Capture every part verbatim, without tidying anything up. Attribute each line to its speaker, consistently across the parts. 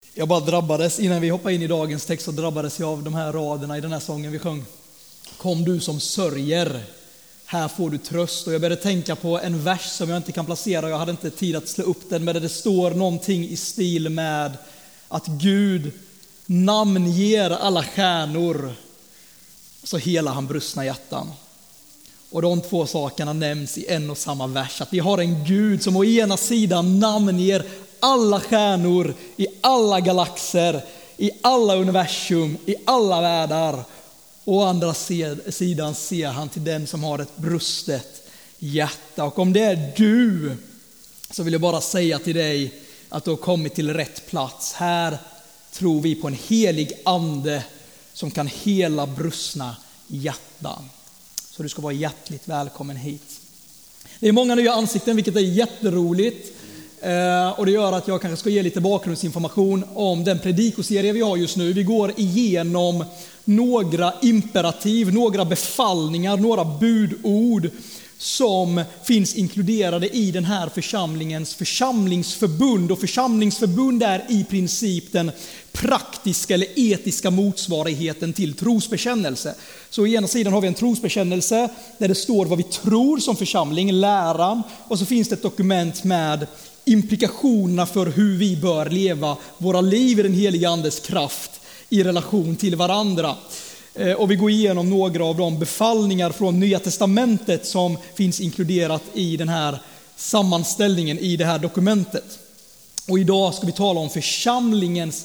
Speaker 1: Jag bara drabbades, innan vi hoppade in i dagens text så drabbades jag av de här raderna i den här sången vi sjöng. Kom du som sörjer, här får du tröst. Och jag började tänka på en vers som jag inte kan placera, jag hade inte tid att slå upp den, men där det står någonting i stil med att Gud namnger alla stjärnor, så hela han brustna hjärtan. Och de två sakerna nämns i en och samma vers, att vi har en Gud som å ena sidan namnger alla stjärnor i alla galaxer, i alla universum, i alla världar. Och å andra sidan ser han till den som har ett brustet hjärta. Och om det är du, så vill jag bara säga till dig att du har kommit till rätt plats. Här tror vi på en helig ande som kan hela brustna hjärtan. Så du ska vara hjärtligt välkommen hit. Det är många nya ansikten, vilket är jätteroligt. Och det gör att jag kanske ska ge lite bakgrundsinformation om den predikoserie vi har just nu. Vi går igenom några imperativ, några befallningar, några budord som finns inkluderade i den här församlingens församlingsförbund. Och församlingsförbund är i princip den praktiska eller etiska motsvarigheten till trosbekännelse. Så å ena sidan har vi en trosbekännelse där det står vad vi tror som församling, läran, och så finns det ett dokument med implikationerna för hur vi bör leva våra liv i den heliga andes kraft i relation till varandra. Och vi går igenom några av de befallningar från Nya testamentet som finns inkluderat i den här sammanställningen, i det här dokumentet. Och idag ska vi tala om församlingens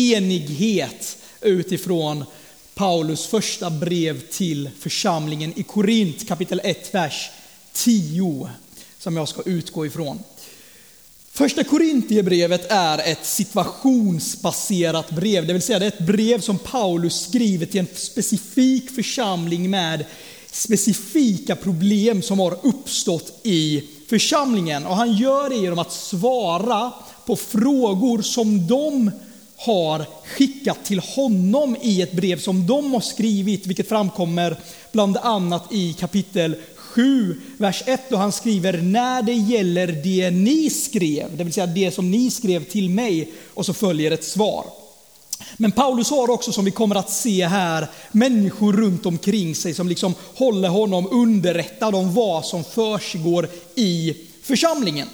Speaker 1: enighet utifrån Paulus första brev till församlingen i Korint, kapitel ett, vers tio, som jag ska utgå ifrån. Första Korintierbrevet är ett situationsbaserat brev, det vill säga det är ett brev som Paulus skriver till en specifik församling med specifika problem som har uppstått i församlingen. Och han gör det genom att svara på frågor som de har skickat till honom i ett brev som de har skrivit, vilket framkommer bland annat i kapitel sju, vers ett, då han skriver: när det gäller det ni skrev, det vill säga det som ni skrev till mig, och så följer ett svar. Men Paulus har också, som vi kommer att se här, människor runt omkring sig som liksom håller honom underrättad om vad som försiggår i församlingen.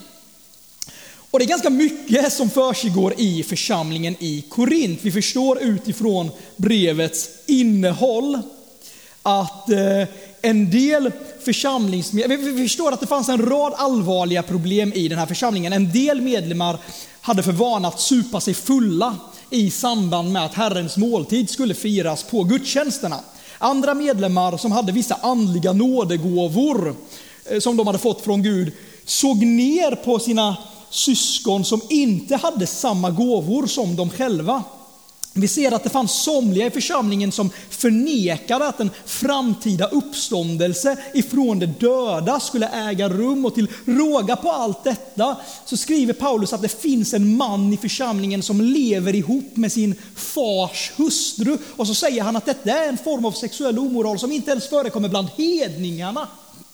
Speaker 1: Och det är ganska mycket som försiggår i församlingen i Korint. Vi förstår utifrån brevets innehåll att eh, en del församlingsmedlemmar, vi förstår att det fanns en rad allvarliga problem i den här församlingen. En del medlemmar hade för vana att supa sig fulla i samband med att Herrens måltid skulle firas på gudstjänsterna. Andra medlemmar som hade vissa andliga nådegåvor eh, som de hade fått från Gud såg ner på sina syskon som inte hade samma gåvor som de själva. Vi ser att det fanns somliga i församlingen som förnekade att en framtida uppståndelse ifrån de döda skulle äga rum, och till råga på allt detta så skriver Paulus att det finns en man i församlingen som lever ihop med sin fars hustru, och så säger han att detta är en form av sexuell omoral som inte ens förekommer bland hedningarna.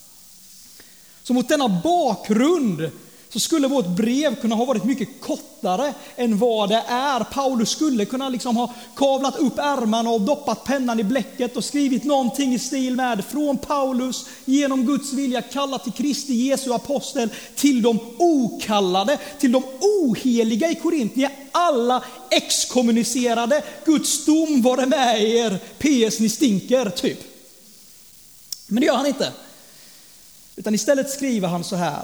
Speaker 1: Så mot denna bakgrund så skulle vårt brev kunna ha varit mycket kortare än vad det är. Paulus skulle kunna liksom ha kavlat upp ärmarna och doppat pennan i bläcket och skrivit någonting i stil med: från Paulus, genom Guds vilja kallat till Kristi Jesu apostel, till de okallade, till de oheliga i Korint. Ni är alla exkommunicerade. Guds dom var det med er. P S ni stinker, typ. Men det gör han inte. Utan istället skriver han så här: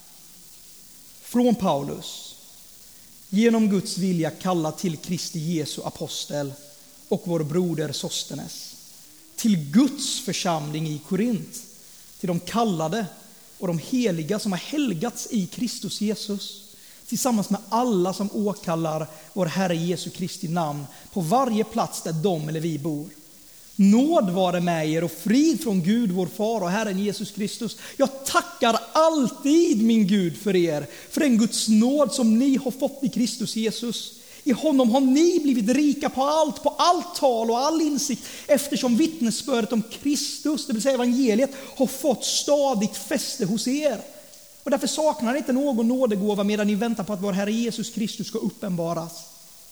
Speaker 1: från Paulus, genom Guds vilja kalla till Kristi Jesu apostel och vår broder Sostenes, till Guds församling i Korint, till de kallade och de heliga som har helgats i Kristus Jesus, tillsammans med alla som åkallar vår Herre Jesu Kristi namn på varje plats där de eller vi bor. Nåd vare med er och frid från Gud vår far och Herren Jesus Kristus. Jag tackar alltid min Gud för er, för den Guds nåd som ni har fått i Kristus Jesus. I honom har ni blivit rika på allt, på allt tal och all insikt, eftersom vittnesbördet om Kristus, det vill säga evangeliet, har fått stadigt fäste hos er. Och därför saknar ni inte någon nådegåva medan ni väntar på att vår Herre Jesus Kristus ska uppenbaras.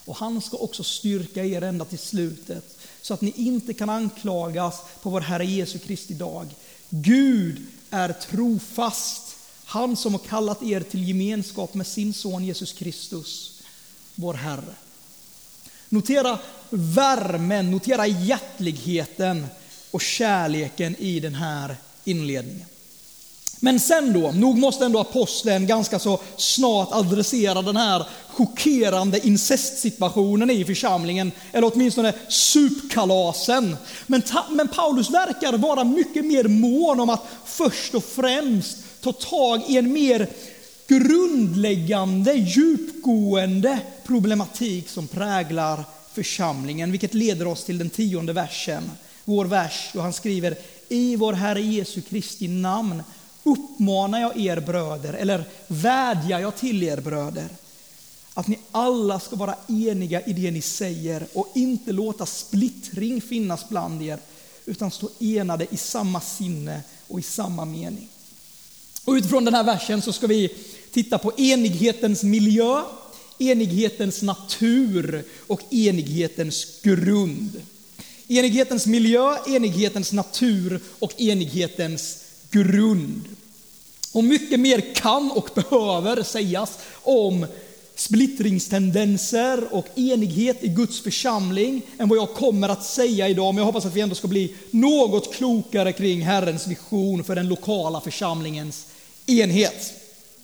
Speaker 1: Och han ska också styrka er ända till slutet, så att ni inte kan anklagas på vår Herre Jesu Kristi dag. Gud är trofast, han som har kallat er till gemenskap med sin son Jesus Kristus, vår Herre. Notera värmen, notera hjärtligheten och kärleken i den här inledningen. Men sen då, nog måste ändå aposteln ganska så snart adressera den här chockerande incestsituationen i församlingen, eller åtminstone supkalasen. Men, ta, men Paulus verkar vara mycket mer mån om att först och främst ta tag i en mer grundläggande, djupgående problematik som präglar församlingen, vilket leder oss till den tionde versen. Vår vers då han skriver: i vår Herre Jesu Kristi namn uppmanar jag er bröder, eller vädjar jag till er bröder, att ni alla ska vara eniga i det ni säger och inte låta splittring finnas bland er, utan stå enade i samma sinne och i samma mening. Och utifrån den här versen så ska vi titta på enighetens miljö, enighetens natur och enighetens grund. Enighetens miljö, enighetens natur och enighetens grund. Och mycket mer kan och behöver sägas om splittringstendenser och enighet i Guds församling än vad jag kommer att säga idag. Men jag hoppas att vi ändå ska bli något klokare kring Herrens vision för den lokala församlingens enhet.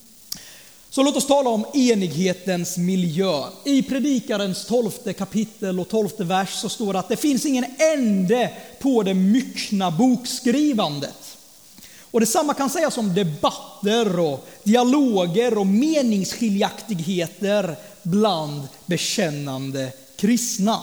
Speaker 1: Så låt oss tala om enighetens miljö. I Predikarens tolfte kapitel och tolfte vers så står det att det finns ingen ände på det myckna bokskrivandet. Och detsamma kan sägas om debatter och dialoger och meningsskiljaktigheter bland bekännande kristna.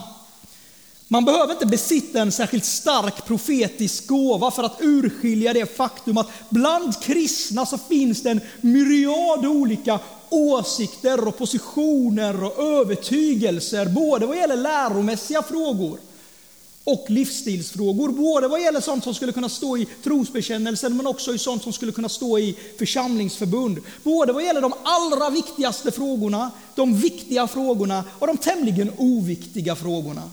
Speaker 1: Man behöver inte besitta en särskilt stark profetisk gåva för att urskilja det faktum att bland kristna så finns det en myriad olika åsikter och positioner och övertygelser, både vad gäller läromässiga frågor och livsstilsfrågor, både vad gäller sånt som skulle kunna stå i trosbekännelsen men också i sånt som skulle kunna stå i församlingsförbund. Både vad gäller de allra viktigaste frågorna, de viktiga frågorna och de tämligen oviktiga frågorna.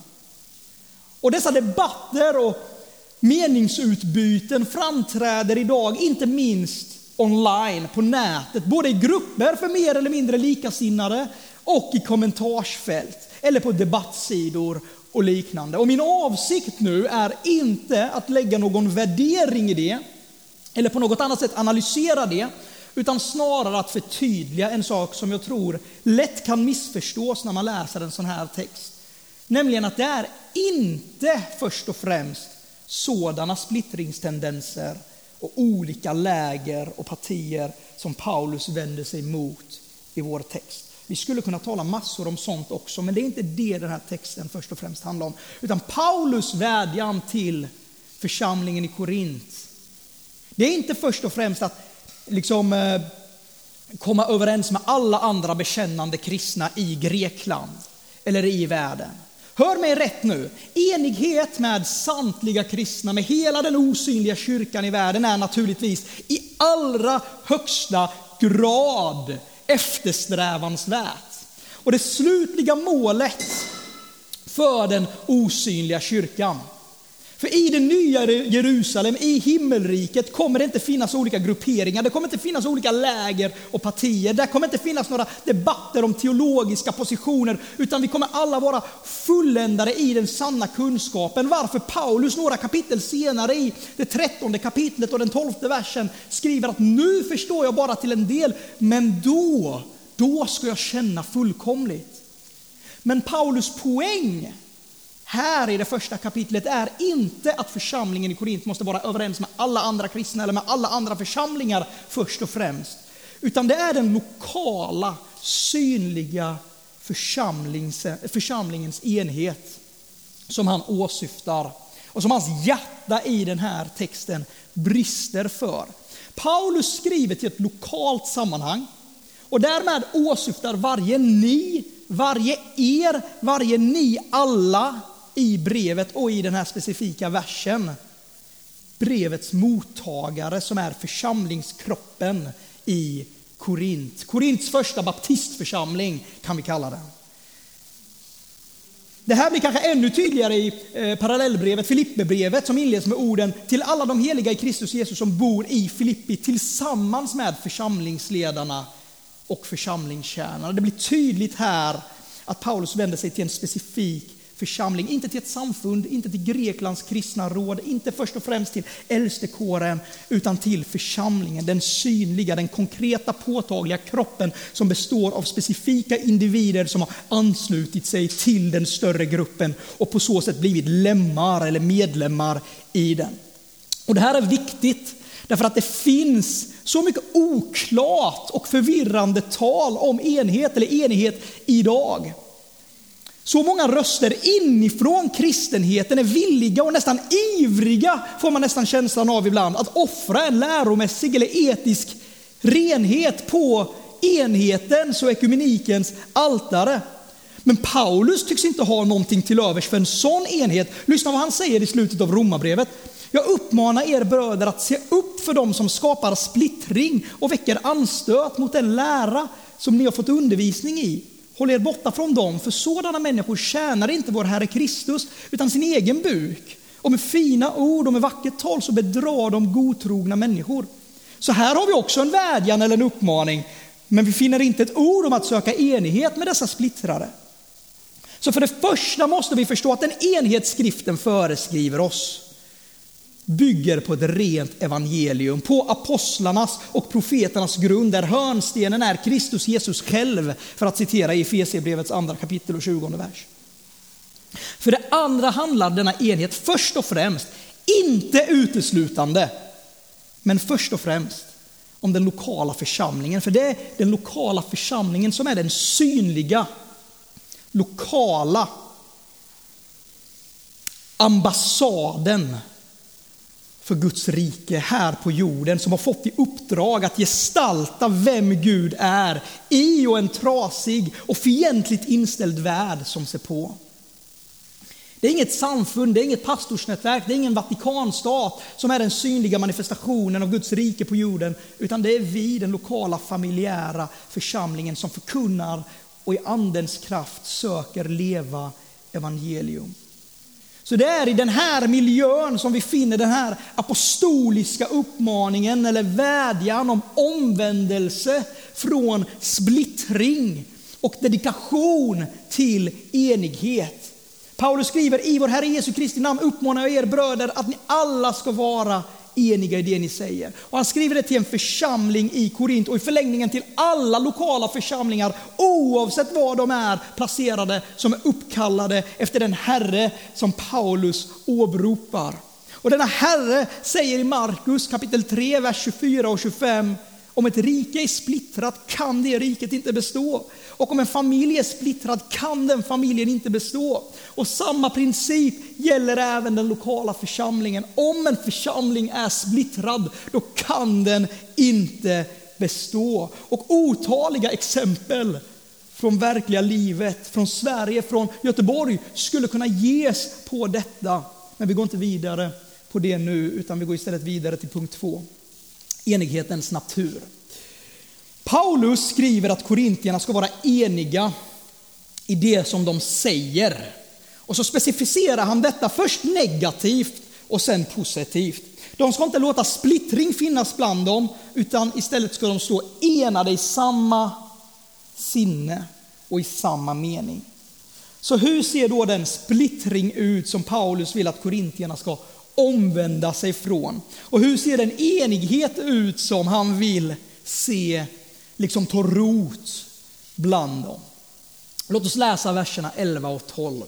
Speaker 1: Och dessa debatter och meningsutbyten framträder idag inte minst online, på nätet, både i grupper för mer eller mindre likasinnade och i kommentarsfält eller på debattsidor och liknande. Och min avsikt nu är inte att lägga någon värdering i det eller på något annat sätt analysera det, utan snarare att förtydliga en sak som jag tror lätt kan missförstås när man läser en sån här text. Nämligen att det är inte först och främst sådana splittringstendenser och olika läger och partier som Paulus vänder sig mot i vår text. Vi skulle kunna tala massor om sånt också, men det är inte det den här texten först och främst handlar om. Utan Paulus vädjan till församlingen i Korint, det är inte först och främst att liksom eh, komma överens med alla andra bekännande kristna i Grekland eller i världen. Hör mig rätt nu, enighet med samtliga kristna, med hela den osynliga kyrkan i världen är naturligtvis i allra högsta grad eftersträvansvärt. Och det slutliga målet för den osynliga kyrkan. För i det nya Jerusalem, i himmelriket, kommer det inte finnas olika grupperingar. Det kommer inte finnas olika läger och partier. Det kommer inte finnas några debatter om teologiska positioner. Utan vi kommer alla vara fulländade i den sanna kunskapen. Varför Paulus några kapitel senare i det trettonde kapitlet och den tolfte versen skriver att nu förstår jag bara till en del. Men då, då ska jag känna fullkomligt. Men Paulus poäng här i det första kapitlet är inte att församlingen i Korint måste vara överens med alla andra kristna eller med alla andra församlingar först och främst. Utan det är den lokala, synliga församlings, församlingens enhet som han åsyftar och som hans hjärta i den här texten brister för. Paulus skriver till ett lokalt sammanhang och därmed åsyftar varje ni, varje er, varje ni alla i brevet och i den här specifika versen brevets mottagare som är församlingskroppen i Korint. Korints första baptistförsamling kan vi kalla den. Det här blir kanske ännu tydligare i eh, parallellbrevet, Filipperbrevet, som inleds med orden till alla de heliga i Kristus Jesus som bor i Filippi tillsammans med församlingsledarna och församlingstjänarna. Det blir tydligt här att Paulus vänder sig till en specifik församling, inte till ett samfund, inte till Greklands kristna råd, inte först och främst till äldstekåren, utan till församlingen, den synliga, den konkreta, påtagliga kroppen som består av specifika individer som har anslutit sig till den större gruppen och på så sätt blivit lemmar eller medlemmar i den. Och det här är viktigt därför att det finns så mycket oklart och förvirrande tal om enhet eller enighet idag. Så många röster inifrån kristenheten är villiga och nästan ivriga, får man nästan känslan av ibland, att offra en läromässig eller etisk renhet på enhetens och ekumenikens altare. Men Paulus tycks inte ha någonting till övers för en sån enhet. Lyssna vad han säger i slutet av Romarbrevet. Jag uppmanar er bröder att se upp för dem som skapar splittring och väcker anstöt mot den lära som ni har fått undervisning i. Håll er borta från dem, för sådana människor tjänar inte vår Herre Kristus utan sin egen buk. Och med fina ord och med vackert tal så bedrar de godtrogna människor. Så här har vi också en vädjan eller en uppmaning, men vi finner inte ett ord om att söka enighet med dessa splittrare. Så för det första måste vi förstå att den enhet skriften föreskriver oss bygger på ett rent evangelium, på apostlarnas och profeternas grund, där hörnstenen är Kristus Jesus själv, för att citera i Efesierbrevets andra kapitel och tjugonde vers. För det andra handlar denna enhet först och främst, inte uteslutande, men först och främst om den lokala församlingen. För det är den lokala församlingen som är den synliga, lokala ambassaden för Guds rike här på jorden, som har fått i uppdrag att gestalta vem Gud är i och en trasig och fientligt inställd värld som ser på. Det är inget samfund, det är inget pastorsnätverk, det är ingen Vatikanstat som är den synliga manifestationen av Guds rike på jorden, utan det är vi, den lokala familjära församlingen, som förkunnar och i andens kraft söker leva evangelium. Så det är i den här miljön som vi finner den här apostoliska uppmaningen eller vädjan om omvändelse från splittring och dedikation till enighet. Paulus skriver: i vår Herre Jesu Kristi namn uppmanar jag er bröder att ni alla ska vara eniga i det ni säger. Och han skriver det till en församling i Korint och i förlängningen till alla lokala församlingar, oavsett var de är placerade, som är uppkallade efter den Herre som Paulus åberopar. Och denna Herre säger i Markus kapitel tre, vers tjugofyra och tjugofem: om ett rike är splittrat kan det riket inte bestå. Och om en familj är splittrad kan den familjen inte bestå. Och samma princip gäller även den lokala församlingen. Om en församling är splittrad, då kan den inte bestå. Och otaliga exempel från verkliga livet, från Sverige, från Göteborg, skulle kunna ges på detta. Men vi går inte vidare på det nu, utan vi går istället vidare till punkt två. Enighetens natur. Paulus skriver att korintierna ska vara eniga i det som de säger. Och så specificerar han detta först negativt och sen positivt. De ska inte låta splittring finnas bland dem, utan istället ska de stå enade i samma sinne och i samma mening. Så hur ser då den splittring ut som Paulus vill att korintierna ska omvända sig från? Och hur ser den enighet ut som han vill se liksom ta rot bland dem? Låt oss läsa verserna elva och tolv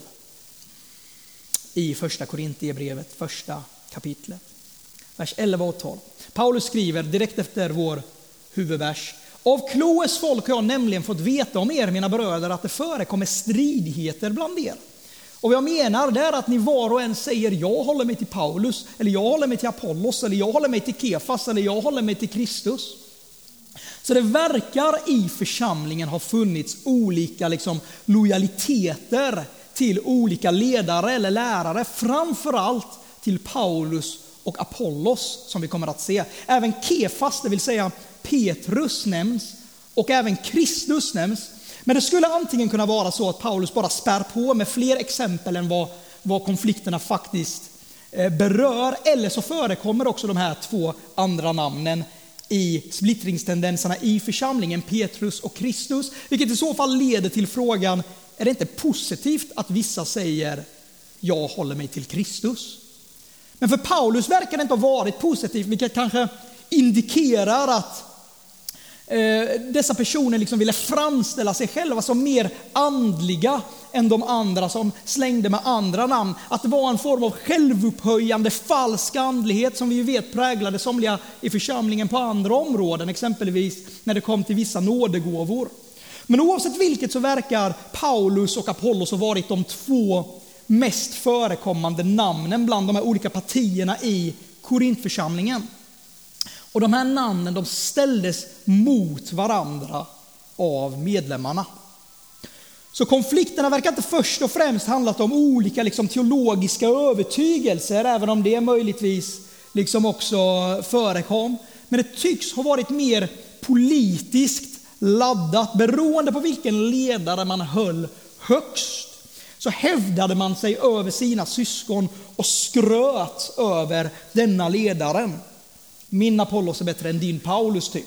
Speaker 1: i första Korintierbrevet, första kapitlet. Vers elva och tolv. Paulus skriver direkt efter vår huvudvers: av Kloes folk har jag nämligen fått veta om er, mina bröder, att det förekommer stridigheter bland er. Och vad jag menar det är att ni var och en säger: jag håller mig till Paulus, eller jag håller mig till Apollos, eller jag håller mig till Kefas, eller jag håller mig till Kristus. Så det verkar i församlingen ha funnits olika liksom, lojaliteter till olika ledare eller lärare, framförallt till Paulus och Apollos, som vi kommer att se. Även Kefas, det vill säga Petrus, nämns, och även Kristus nämns. Men det skulle antingen kunna vara så att Paulus bara spär på med fler exempel än vad, vad konflikterna faktiskt eh, berör. Eller så förekommer också de här två andra namnen i splittringstendenserna i församlingen, Petrus och Kristus. Vilket i så fall leder till frågan, är det inte positivt att vissa säger jag håller mig till Kristus? Men för Paulus verkar det inte ha varit positivt, vilket kanske indikerar att eh, dessa personer liksom ville framställa sig själva som mer andliga än de andra som slängde med andra namn. Att det var en form av självupphöjande falsk andlighet som vi vet präglade somliga i församlingen på andra områden, exempelvis när det kom till vissa nådegåvor. Men oavsett vilket så verkar Paulus och Apollos ha varit de två mest förekommande namnen bland de här olika partierna i Korintförsamlingen. Och de här namnen de ställdes mot varandra av medlemmarna. Så konflikterna verkar inte först och främst handlat om olika liksom, teologiska övertygelser, även om det möjligtvis liksom också förekom. Men det tycks ha varit mer politiskt laddat, beroende på vilken ledare man höll högst. Så hävdade man sig över sina syskon och skröt över denna ledaren. Min Apollos är bättre än din Paulus typ.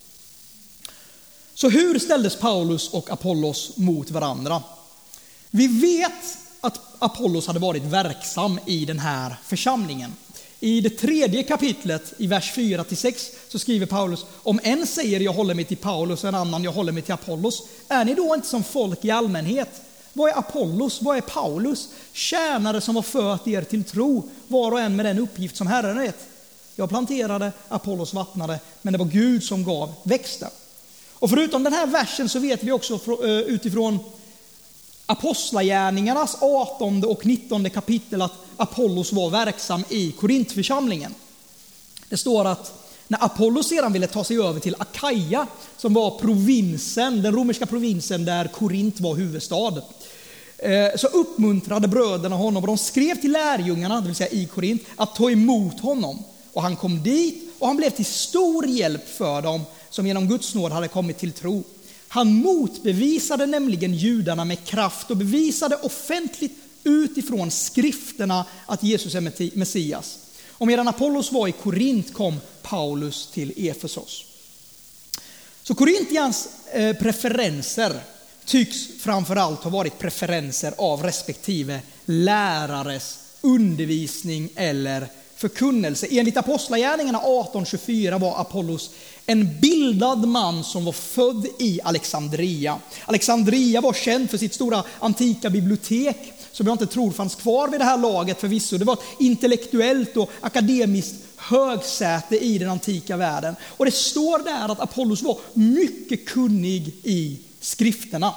Speaker 1: Så hur ställdes Paulus och Apollos mot varandra? Vi vet att Apollos hade varit verksam i den här församlingen. I det tredje kapitlet, i vers fyra till sex, så skriver Paulus: om en säger jag håller mig till Paulus och en annan jag håller mig till Apollos, är ni då inte som folk i allmänhet? Vad är Apollos? Vad är Paulus? Tjänare som har fört er till tro, var och en med den uppgift som Herren vet. Jag planterade, Apollos vattnade, men det var Gud som gav växten. Och förutom den här versen så vet vi också utifrån Apostlagärningarnas artonde och nittonde kapitel att Apollos var verksam i Korintförsamlingen. Det står att när Apollos sedan ville ta sig över till Akaia, som var provinsen, den romerska provinsen där Korint var huvudstad, så uppmuntrade bröderna honom och de skrev till lärjungarna, det vill säga i Korint, att ta emot honom. Och han kom dit och han blev till stor hjälp för dem som genom Guds nåd hade kommit till tro. Han motbevisade nämligen judarna med kraft och bevisade offentligt utifrån skrifterna att Jesus är Messias. Och medan Apollos var i Korint kom Paulus till Efesos. Så Korintians eh, preferenser tycks framförallt ha varit preferenser av respektive lärares undervisning eller förkunnelse. Enligt Apostlagärningarna arton tjugofyra var Apollos en bildad man som var född i Alexandria. Alexandria var känd för sitt stora antika bibliotek som jag inte tror fanns kvar vid det här laget förvisso. Det var ett intellektuellt och akademiskt högsäte i den antika världen. Och det står där att Apollos var mycket kunnig i skrifterna.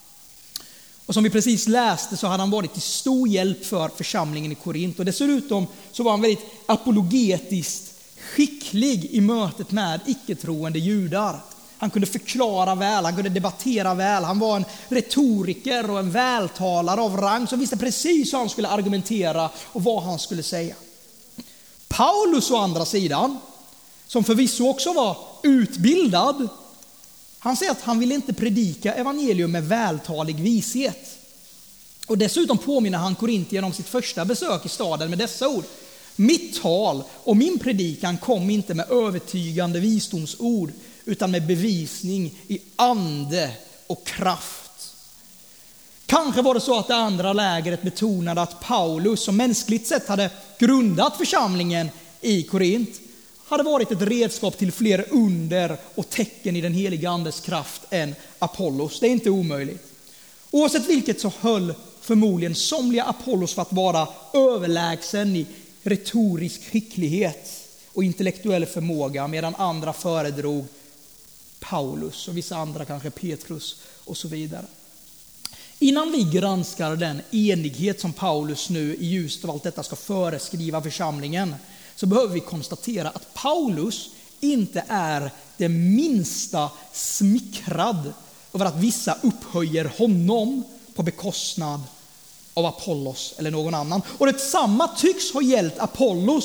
Speaker 1: Och som vi precis läste så hade han varit till stor hjälp för församlingen i Korint. Och dessutom så var han väldigt apologetiskt skicklig i mötet med icke-troende judar. Han kunde förklara väl, han kunde debattera väl. Han var en retoriker och en vältalare av rang som visste precis hur han skulle argumentera och vad han skulle säga. Paulus å andra sidan, som förvisso också var utbildad, han säger att han vill inte predika evangelium med vältalig vishet. Och dessutom påminner han Korintien om sitt första besök i staden med dessa ord: mitt tal och min predikan kom inte med övertygande visdomsord utan med bevisning i ande och kraft. Kanske var det så att det andra lägret betonade att Paulus, som mänskligt sett hade grundat församlingen i Korint, hade varit ett redskap till fler under och tecken i den heliga andes kraft än Apollos. Det är inte omöjligt. Oavsett vilket så höll förmodligen somliga Apollos för att vara överlägsen i retorisk skicklighet och intellektuell förmåga, medan andra föredrog Paulus och vissa andra kanske Petrus och så vidare. Innan vi granskar den enighet som Paulus nu i ljuset av allt detta ska föreskriva församlingen, så behöver vi konstatera att Paulus inte är det minsta smickrad över att vissa upphöjer honom på bekostnad av Apollos eller någon annan. Och det samma tycks ha gällt Apollos,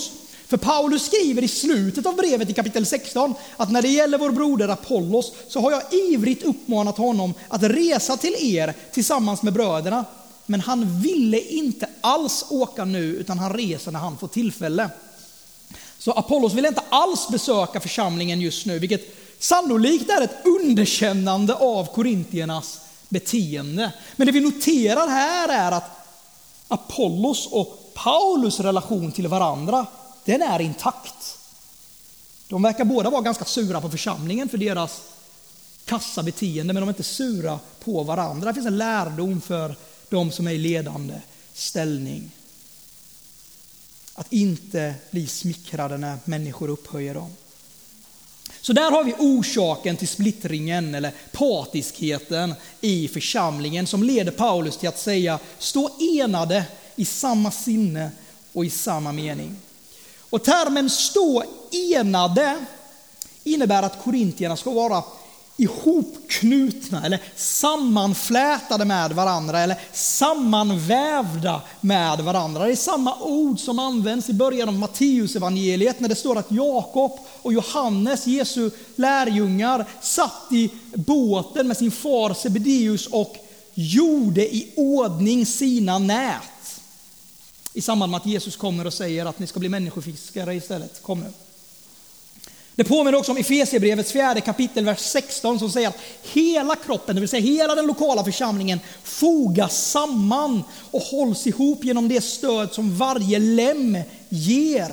Speaker 1: För Paulus skriver i slutet av brevet i kapitel sexton att när det gäller vår broder Apollos så har jag ivrigt uppmanat honom att resa till er tillsammans med bröderna. Men han ville inte alls åka nu, utan han reser när han får tillfälle. Så Apollos vill inte alls besöka församlingen just nu, vilket sannolikt är ett underkännande av korintiernas beteende. Men det vi noterar här är att Apollos och Paulus relation till varandra, den är intakt. De verkar båda vara ganska sura på församlingen för deras kassa beteende, men de är inte sura på varandra. Det finns en lärdom för de som är i ledande ställning. Att inte bli smickrade när människor upphöjer dem. Så där har vi orsaken till splittringen eller partiskheten i församlingen som leder Paulus till att säga: stå enade i samma sinne och i samma mening. Och termen stå enade innebär att korintierna ska vara ihopknutna eller sammanflätade med varandra eller sammanvävda med varandra. Det är samma ord som används i början av Matteus evangeliet när det står att Jakob och Johannes, Jesu lärjungar, satt i båten med sin far Sebedeus och gjorde i ordning sina nät. I samband med att Jesus kommer och säger att ni ska bli människofiskare istället. Kom nu. Det påminner också om Efesierbrevets fjärde kapitel, vers sexton, som säger att hela kroppen, det vill säga hela den lokala församlingen, fogas samman och hålls ihop genom det stöd som varje lem ger.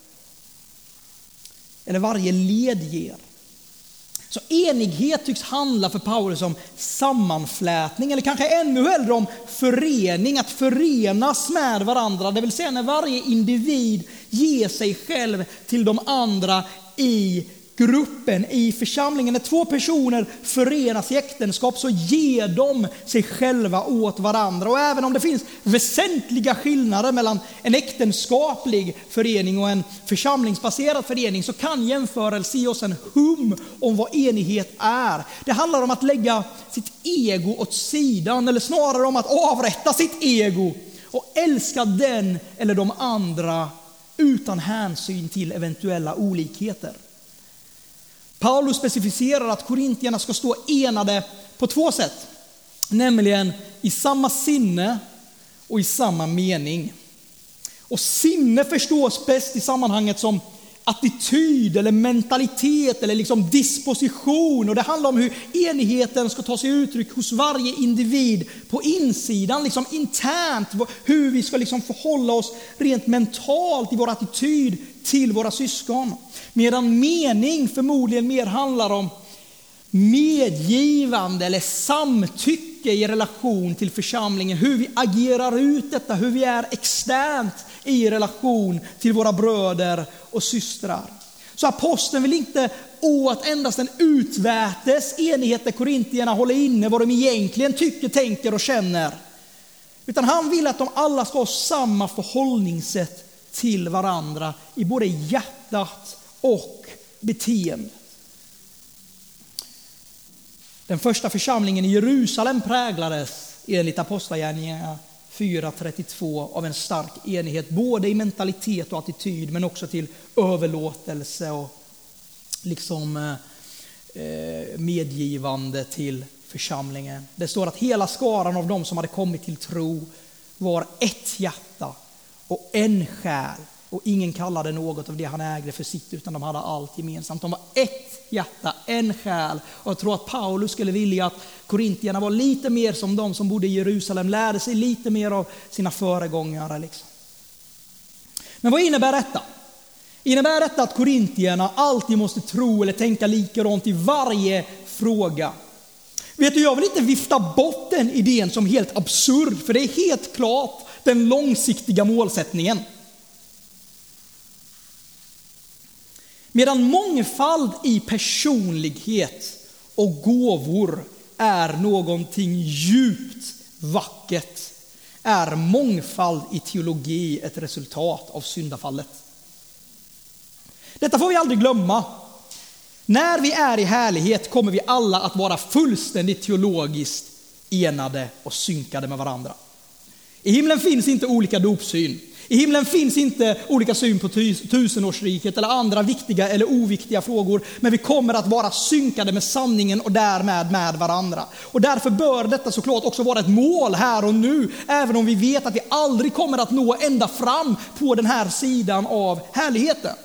Speaker 1: Eller varje led ger. Så enighet tycks handla för Paulus om sammanflätning, eller kanske ännu hellre om förening, att förenas med varandra. Det vill säga när varje individ ger sig själv till de andra i gruppen, i församlingen. När två personer förenas i äktenskap så ger de sig själva åt varandra. Och även om det finns väsentliga skillnader mellan en äktenskaplig förening och en församlingsbaserad förening, så kan jämförelse ge oss en hum om vad enighet är. Det handlar om att lägga sitt ego åt sidan, eller snarare om att avrätta sitt ego och älska den eller de andra utan hänsyn till eventuella olikheter. Paulus specificerar att korintierna ska stå enade på två sätt, nämligen i samma sinne och i samma mening. Och sinne förstås bäst i sammanhanget som attityd eller mentalitet eller liksom disposition, och det handlar om hur enigheten ska ta sig uttryck hos varje individ på insidan, liksom internt, hur vi ska liksom förhålla oss rent mentalt i vår attityd till våra syskon. Medan mening förmodligen mer handlar om medgivande eller samtycke i relation till församlingen, hur vi agerar ut detta, hur vi är externt i relation till våra bröder och systrar. Så aposteln vill inte åt endast en utvätes enighet där korintierna håller inne vad de egentligen tycker, tänker och känner, utan han vill att de alla ska ha samma förhållningssätt till varandra i både hjärtat och beteende. Den första församlingen i Jerusalem präglades enligt Apostlagärningarna fyra trettiotvå av en stark enighet både i mentalitet och attityd, men också till överlåtelse och liksom eh, medgivande till församlingen. Det står att hela skaran av dem som hade kommit till tro var ett hjärta och en själ, och ingen kallade något av det han ägde för sitt, utan de hade allt gemensamt. De var ett hjärta, en själ. Och jag tror att Paulus skulle vilja att korintierna var lite mer som de som bodde i Jerusalem, lärde sig lite mer av sina föregångare. Liksom. Men vad innebär detta? Innebär detta att korintierna alltid måste tro eller tänka likadant i varje fråga? Vet du, jag vill inte vifta bort den idén som helt absurd, för det är helt klart den långsiktiga målsättningen. Medan mångfald i personlighet och gåvor är någonting djupt vackert, är mångfald i teologi ett resultat av syndafallet. Detta får vi aldrig glömma. När vi är i härlighet kommer vi alla att vara fullständigt teologiskt enade och synkade med varandra. I himlen finns inte olika dopsyn. I himlen finns inte olika syn på tusenårsriket eller andra viktiga eller oviktiga frågor, men vi kommer att vara synkade med sanningen och därmed med varandra. Och därför bör detta såklart också vara ett mål här och nu, även om vi vet att vi aldrig kommer att nå ända fram på den här sidan av härligheten.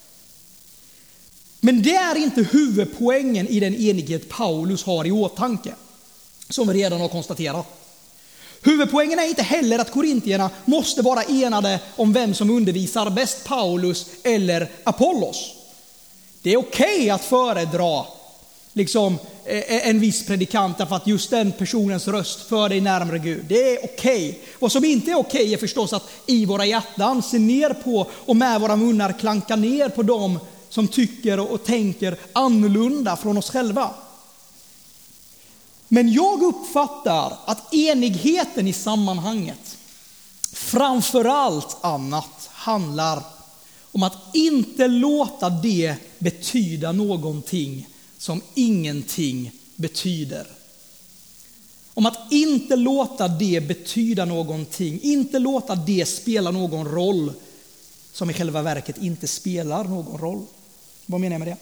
Speaker 1: Men det är inte huvudpoängen i den enighet Paulus har i åtanke, som vi redan har konstaterat. Huvudpoängen är inte heller att korintierna måste vara enade om vem som undervisar bäst, Paulus eller Apollos. Det är okej okay att föredra liksom, en viss predikant därför att just den personens röst för dig närmare Gud. Det är okej. Okay. Vad som inte är okej okay är förstås att i våra hjärtan se ner på och med våra munnar klanka ner på dem som tycker och tänker annorlunda från oss själva. Men jag uppfattar att enigheten i sammanhanget framförallt annat handlar om att inte låta det betyda någonting som ingenting betyder. Om att inte låta det betyda någonting, inte låta det spela någon roll som i själva verket inte spelar någon roll. Vad menar jag med det?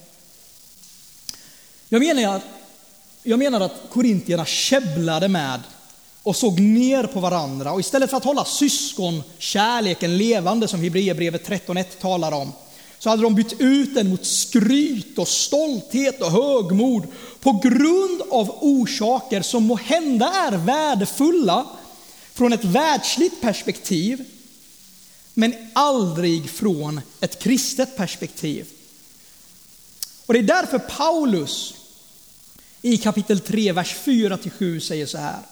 Speaker 1: Jag menar att Jag menar att korintierna käbblade med och såg ner på varandra. Och istället för att hålla syskonkärleken levande, som Hebreerbrevet tretton ett talar om, så hade de bytt ut den mot skryt och stolthet och högmod på grund av orsaker som må hända är värdefulla från ett världsligt perspektiv, men aldrig från ett kristet perspektiv. Och det är därför Paulus i kapitel tre, vers fyra till sju säger så här: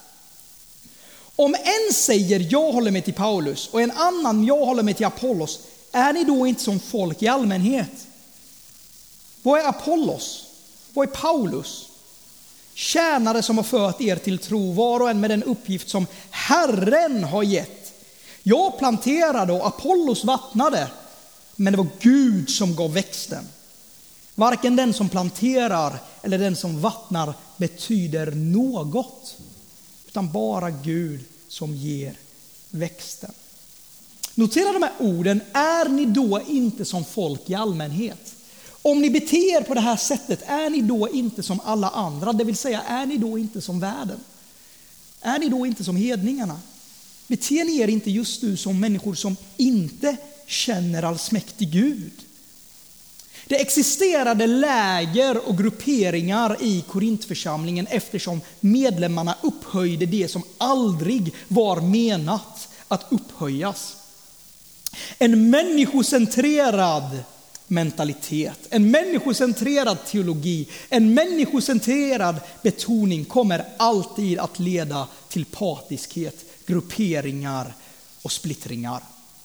Speaker 1: om en säger jag håller mig till Paulus och en annan jag håller mig till Apollos, är ni då inte som folk i allmänhet? Vad är Apollos? Vad är Paulus? Tjänare som har fört er till tro, var och en med den uppgift som Herren har gett. Jag planterade och Apollos vattnade, men det var Gud som gav växten. Varken den som planterar eller den som vattnar betyder något, utan bara Gud som ger växten. Notera de här orden: är ni då inte som folk i allmänhet? Om ni beter er på det här sättet, är ni då inte som alla andra? Det vill säga, är ni då inte som världen? Är ni då inte som hedningarna? Beter ni er inte just nu som människor som inte känner allsmäktig Gud? Det existerade läger och grupperingar i Korintförsamlingen eftersom medlemmarna upphöjde det som aldrig var menat att upphöjas. En människocentrerad mentalitet, en människocentrerad teologi, en människocentrerad betoning kommer alltid att leda till partiskhet, grupperingar och splittringar.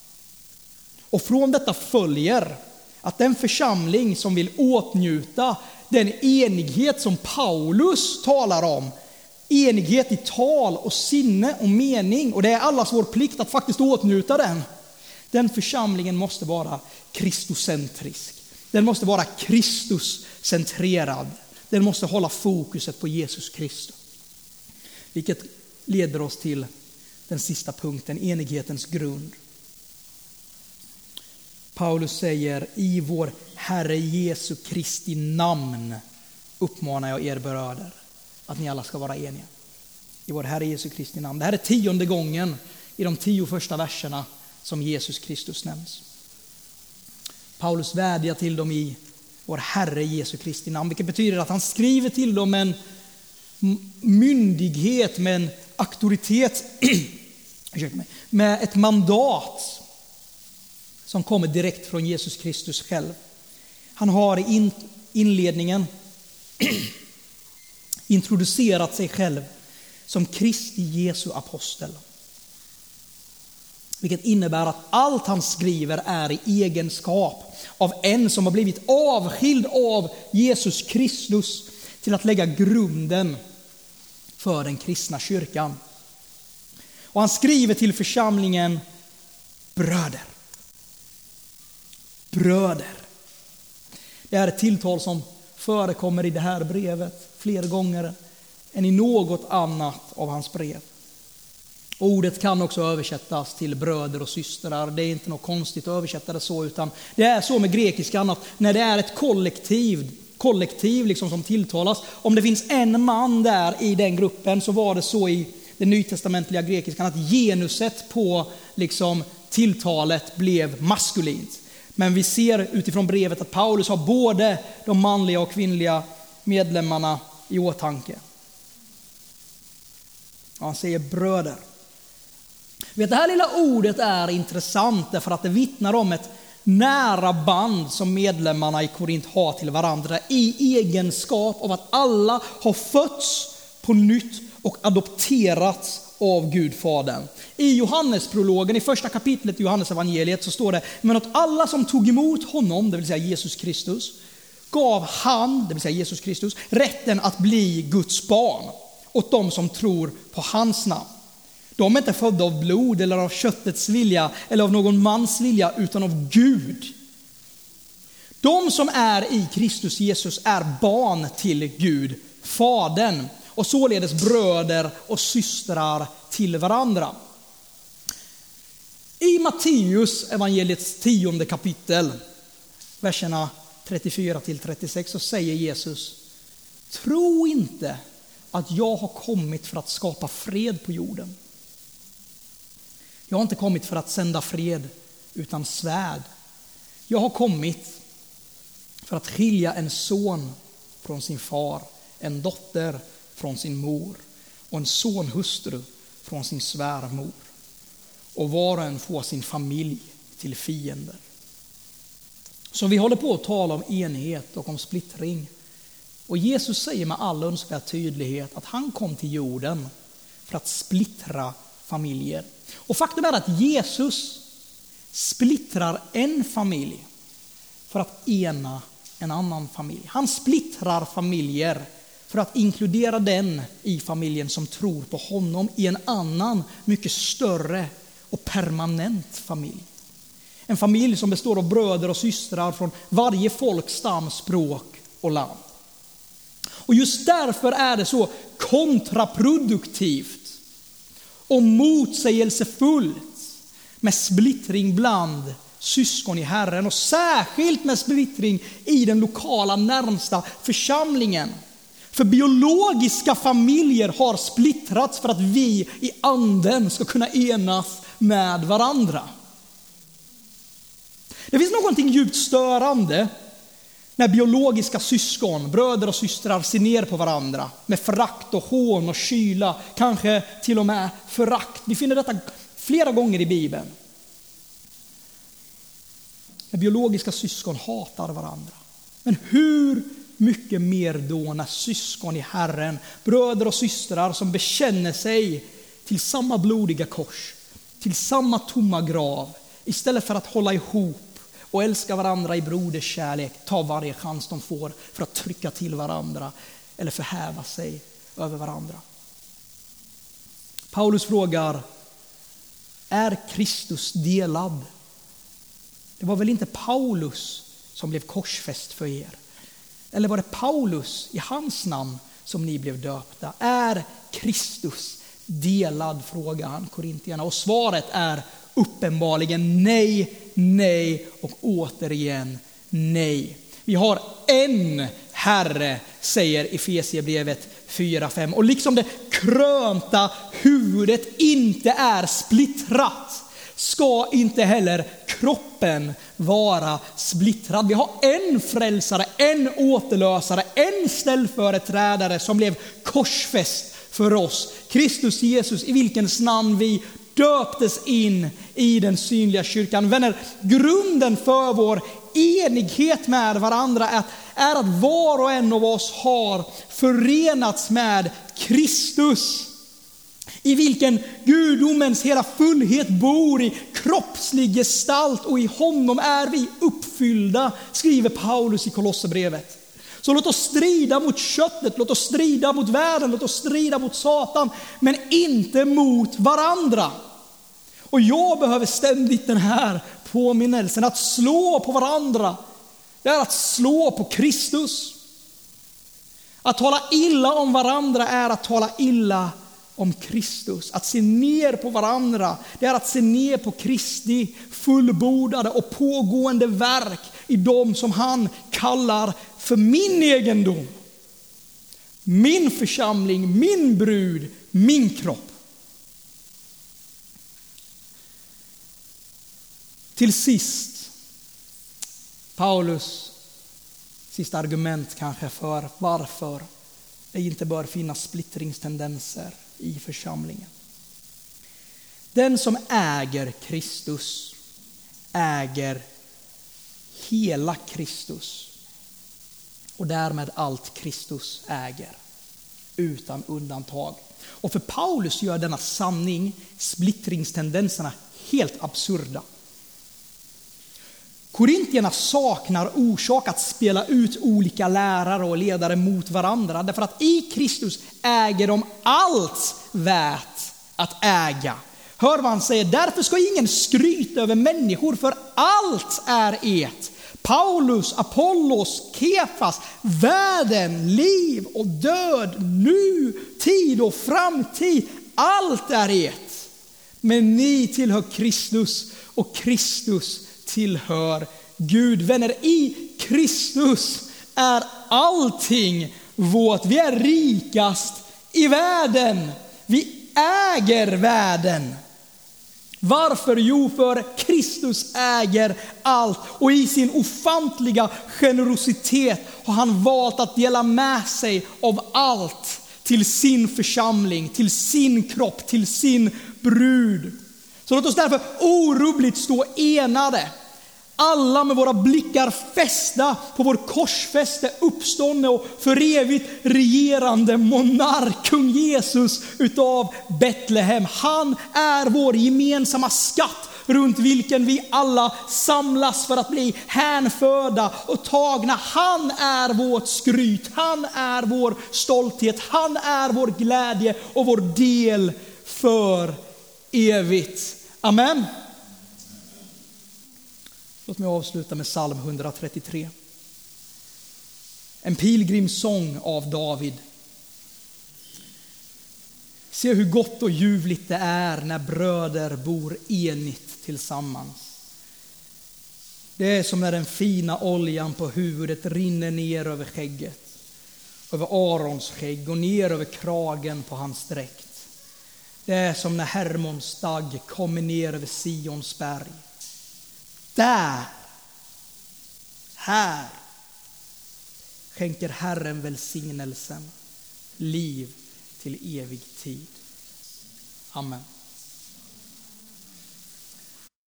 Speaker 1: Och från detta följer att den församling som vill åtnjuta den enighet som Paulus talar om, enighet i tal och sinne och mening, och det är allas vår plikt att faktiskt åtnjuta den, den församlingen måste vara kristocentrisk. Den måste vara Kristuscentrerad. Den måste hålla fokuset på Jesus Kristus. Vilket leder oss till den sista punkten, enighetens grund. Paulus säger: i vår Herre Jesu Kristi namn uppmanar jag er bröder att ni alla ska vara eniga. I vår Herre Jesu Kristi namn. Det här är tionde gången i de tio första verserna som Jesus Kristus nämns. Paulus vädjar till dem i vår Herre Jesu Kristi namn, vilket betyder att han skriver till dem en myndighet, med en auktoritet, med ett mandat som kommer direkt från Jesus Kristus själv. Han har i inledningen introducerat sig själv som Kristi Jesu apostel. Vilket innebär att allt han skriver är i egenskap av en som har blivit avskild av Jesus Kristus till att lägga grunden för den kristna kyrkan. Och han skriver till församlingen: bröder. Bröder. Det är ett tilltal som förekommer i det här brevet fler gånger än i något annat av hans brev. Ordet kan också översättas till bröder och systrar. Det är inte något konstigt att översätta det så, utan det är så med grekiskan att när det är ett kollektiv, kollektiv liksom som tilltalas, om det finns en man där i den gruppen, så var det så i den nytestamentliga grekiskan att genuset på liksom tilltalet blev maskulint. Men vi ser utifrån brevet att Paulus har både de manliga och kvinnliga medlemmarna i åtanke. Han säger bröder. Vet, det här lilla ordet är intressant därför att det vittnar om ett nära band som medlemmarna i Korint har till varandra i egenskap av att alla har fötts på nytt och adopterats av Gud Fadern. I Johannesprologen, i första kapitlet i Johannes evangeliet, så står det: men åt alla som tog emot honom, det vill säga Jesus Kristus, gav han, det vill säga Jesus Kristus, rätten att bli Guds barn åt dem som tror på hans namn. De är inte födda av blod eller av köttets vilja eller av någon mans vilja, utan av Gud. De som är i Kristus Jesus är barn till Gud Fadern, och således bröder och systrar till varandra. I Matteus evangeliets tionde kapitel, verserna trettiofyra till trettiosex, så säger Jesus: tro inte att jag har kommit för att skapa fred på jorden. Jag har inte kommit för att sända fred utan svärd. Jag har kommit för att skilja en son från sin far, en dotter från sin mor och en sonhustru från sin svärmor. Och var och en får sin familj till fiender. Så vi håller på att tala om enhet och om splittring. Och Jesus säger med all önskvärd tydlighet att han kom till jorden för att splittra familjer. Och faktum är att Jesus splittrar en familj för att ena en annan familj. Han splittrar familjer för att inkludera den i familjen som tror på honom i en annan, mycket större och permanent familj. En familj som består av bröder och systrar från varje folk, stam, språk och land. Och just därför är det så kontraproduktivt och motsägelsefullt med splittring bland syskon i Herren, och särskilt med splittring i den lokala närmsta församlingen. För biologiska familjer har splittrats för att vi i anden ska kunna enas med varandra. Det finns någonting djupt störande när biologiska syskon, bröder och systrar, ser ner på varandra med förakt och hån och kyla, kanske till och med förakt. Vi finner detta flera gånger i Bibeln. När biologiska syskon hatar varandra. Men hur mycket mer då när syskon i Herren, bröder och systrar som bekänner sig till samma blodiga kors, till samma tomma grav, istället för att hålla ihop och älska varandra i broderskärlek, ta varje chans de får för att trycka till varandra eller förhäva sig över varandra. Paulus frågar: är Kristus delad? Det var väl inte Paulus som blev korsfäst för er? Eller var det Paulus i hans namn som ni blev döpta? Är Kristus delad, frågar han korintierna. Och svaret är uppenbarligen nej, nej och återigen nej. Vi har en Herre, säger Efesierbrevet fyra fem. Och liksom det krönta huvudet inte är splittrat, ska inte heller kroppen vara splittrad. Vi har en frälsare, en återlösare, en ställföreträdare som blev korsfäst för oss. Kristus Jesus, i vilkens namn vi döptes in i den synliga kyrkan. Vänner, grunden för vår enighet med varandra är att, är att var och en av oss har förenats med Kristus, i vilken gudomens hela fullhet bor i kroppslig gestalt, och i honom är vi uppfyllda, skriver Paulus i Kolosserbrevet. Så låt oss strida mot köttet, låt oss strida mot världen, låt oss strida mot Satan, men inte mot varandra. Och jag behöver ständigt den här påminnelsen: att slå på varandra, det är att slå på Kristus. Att tala illa om varandra är att tala illa om Kristus. Att se ner på varandra, det är att se ner på Kristi fullbordade och pågående verk i dem som han kallar för min egendom. Min församling, min brud, min kropp. Till sist, Paulus sista argument kanske för varför det inte bör finnas splittringstendenser i församlingen. Den som äger Kristus äger hela Kristus och därmed allt Kristus äger, utan undantag. Och för Paulus gör denna sanning splittringstendenserna helt absurda. Korintierna saknar orsak att spela ut olika lärare och ledare mot varandra, därför att i Kristus äger de allt värt att äga. Hör vad han säger, därför ska ingen skryta över människor, för allt är ert. Paulus, Apollos, Kefas, världen, liv och död, nu, tid och framtid, allt är ert. Men ni tillhör Kristus och Kristus tillhör Gud. Vänner, i Kristus är allting vårt. Vi är rikast i världen. Vi äger världen. Varför? Jo, för Kristus äger allt. Och i sin ofantliga generositet har han valt att dela med sig av allt till sin församling, till sin kropp, till sin brud. Så låt oss därför orubbligt stå enade. Alla med våra blickar fästa på vår korsfäste, uppståndne och för evigt regerande monark, kung Jesus utav Betlehem. Han är vår gemensamma skatt runt vilken vi alla samlas för att bli hänförda och tagna. Han är vårt skryt, han är vår stolthet, han är vår glädje och vår del för evigt. Amen. Låt mig avsluta med psalm etthundratrettiotre. En pilgrimssång av David. Se hur gott och ljuvligt det är när bröder bor enigt tillsammans. Det är som när den fina oljan på huvudet rinner ner över skägget, över Arons skägg och ner över kragen på hans dräkt. Det är som när Hermons dag kommer ner över Sions berg. Där, här, skänker Herren välsignelsen, liv till evig tid. Amen.